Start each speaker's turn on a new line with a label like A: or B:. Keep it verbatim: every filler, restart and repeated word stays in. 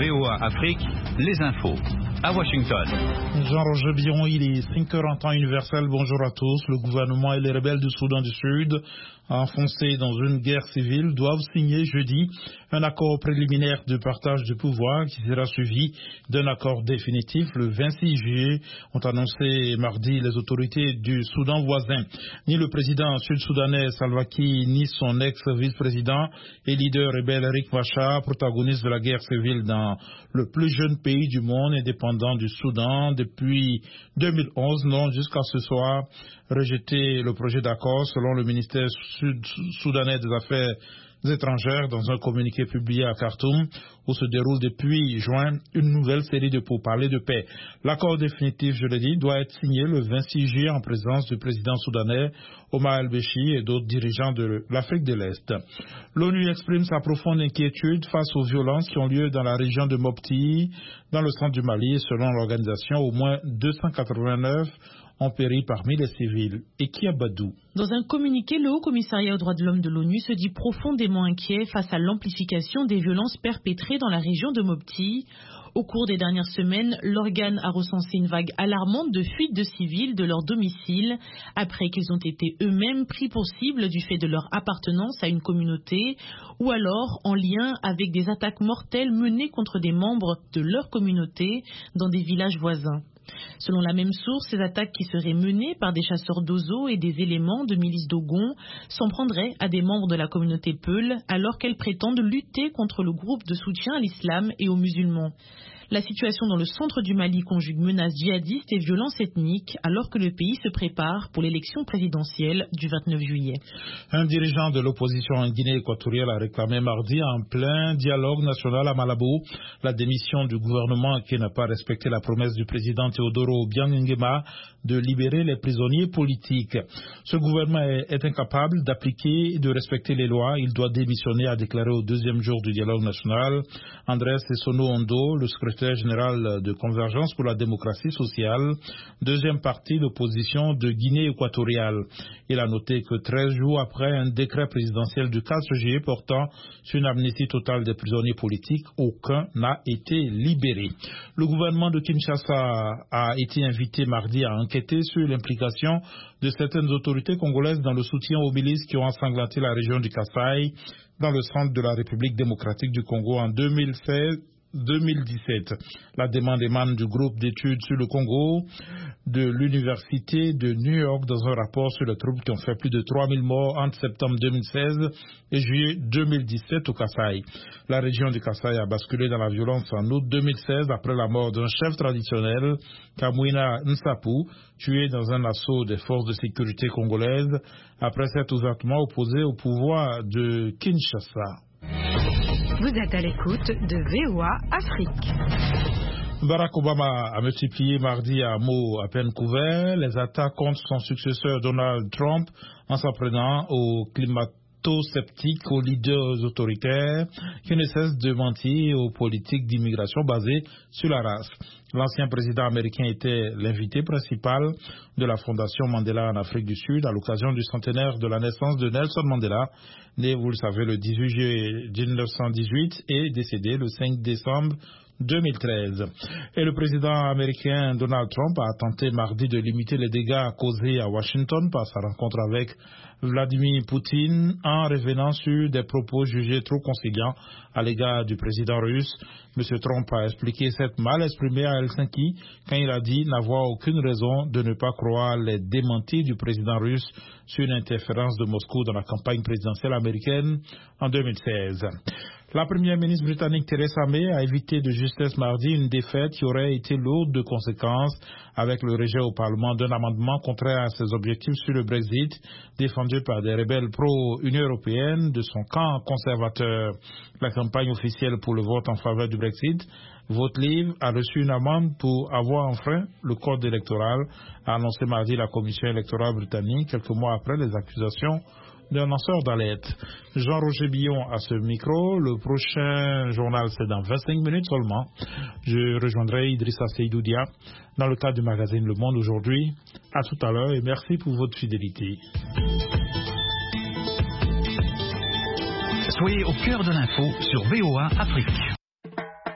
A: V O A Afrique, les infos. À Washington.
B: Jean-Roger Biron, il est cinq heures en temps universel. Bonjour à tous. Le gouvernement et les rebelles du Soudan du Sud, enfoncés dans une guerre civile, doivent signer jeudi un accord préliminaire de partage de pouvoir qui sera suivi d'un accord définitif le vingt-six juillet, ont annoncé mardi les autorités du Soudan voisin. Ni le président sud-soudanais Salva Kiir, ni son ex-vice-président et leader rebelle Riek Machar, protagoniste de la guerre civile dans le plus jeune pays du monde indépendant du Soudan depuis deux mille onze, n'ont jusqu'à ce soir rejeté le projet d'accord selon le ministère sud-soudanais des Affaires étrangères dans un communiqué publié à Khartoum où se déroule depuis juin une nouvelle série de pourparlers de paix. L'accord définitif, je l'ai dit, doit être signé le vingt-six juillet en présence du président soudanais Omar el-Béchir et d'autres dirigeants de l'Afrique de l'Est. L'ONU exprime sa profonde inquiétude face aux violences qui ont lieu dans la région de Mopti, dans le centre du Mali. Selon l'organisation, au moins deux cent quatre-vingt-neuf ont péri parmi les civils. Et qui a Badou?
C: Dans un communiqué, le Haut-Commissariat aux droits de l'homme de l'ONU se dit profondément inquiet face à l'amplification des violences perpétrées dans la région de Mopti. Au cours des dernières semaines, l'organe a recensé une vague alarmante de fuites de civils de leur domicile après qu'ils ont été eux-mêmes pris pour cible du fait de leur appartenance à une communauté ou alors en lien avec des attaques mortelles menées contre des membres de leur communauté dans des villages voisins. Selon la même source, ces attaques qui seraient menées par des chasseurs d'oiseaux et des éléments de milices Dogon s'en prendraient à des membres de la communauté Peul alors qu'elles prétendent lutter contre le groupe de soutien à l'islam et aux musulmans. La situation dans le centre du Mali conjugue menaces djihadistes et violences ethniques alors que le pays se prépare pour l'élection présidentielle du vingt-neuf juillet.
B: Un dirigeant de l'opposition en Guinée équatoriale a réclamé mardi en plein dialogue national à Malabo la démission du gouvernement qui n'a pas respecté la promesse du président Teodoro Obiang Nguema de libérer les prisonniers politiques. Ce gouvernement est, est incapable d'appliquer et de respecter les lois. Il doit démissionner, a déclaré au deuxième jour du dialogue national Andrés Sessono Ondo, le secrétaire général de Convergence pour la démocratie sociale, deuxième parti d'opposition de Guinée équatoriale. Il a noté que treize jours après un décret présidentiel du quatre juillet portant sur une amnistie totale des prisonniers politiques, aucun n'a été libéré. Le gouvernement de Kinshasa a été invité mardi à enquêter sur l'implication de certaines autorités congolaises dans le soutien aux milices qui ont ensanglanté la région du Kasaï dans le centre de la République démocratique du Congo en deux mille seize. deux mille dix-sept. La demande émane du groupe d'études sur le Congo de l'Université de New York dans un rapport sur les troubles qui ont fait plus de trois mille morts entre septembre deux mille seize et juillet deux mille dix-sept au Kasaï. La région du Kasaï a basculé dans la violence en août deux mille seize après la mort d'un chef traditionnel, Kamwina Nsapu, tué dans un assaut des forces de sécurité congolaises après s'être ouvertement opposé au pouvoir de Kinshasa.
D: Vous êtes à l'écoute de V O A Afrique.
B: Barack Obama a multiplié mardi à mots à peine couverts les attaques contre son successeur Donald Trump en s'en prenant aux climato-sceptiques, aux leaders autoritaires qui ne cessent de mentir aux politiques d'immigration basées sur la race. L'ancien président américain était l'invité principal de la Fondation Mandela en Afrique du Sud à l'occasion du centenaire de la naissance de Nelson Mandela, né, vous le savez, le dix-huit juillet mille neuf cent dix-huit et décédé le cinq décembre deux mille treize. Et le président américain Donald Trump a tenté mardi de limiter les dégâts causés à Washington par sa rencontre avec Vladimir Poutine en revenant sur des propos jugés trop conciliants à l'égard du président russe. M. Trump a expliqué s'être mal exprimé à Helsinki quand il a dit n'avoir aucune raison de ne pas croire les démentis du président russe sur une interférence de Moscou dans la campagne présidentielle américaine en deux mille seize. La première ministre britannique Theresa May a évité de justesse mardi une défaite qui aurait été lourde de conséquences avec le rejet au Parlement d'un amendement contraire à ses objectifs sur le Brexit défendu par des rebelles pro-Union européenne de son camp conservateur. La campagne officielle pour le vote en faveur du Brexit, Vote Leave, a reçu une amende pour avoir enfreint le code électoral, a annoncé mardi la commission électorale britannique quelques mois après les accusations d'un lanceur d'alerte. Jean-Roger Billon à ce micro. Le prochain journal, c'est dans vingt-cinq minutes seulement. Je rejoindrai Idrissa Seydoudia dans le cadre du magazine Le Monde aujourd'hui. À tout à l'heure et merci pour votre fidélité.
A: Soyez au cœur de l'info sur V O A Afrique.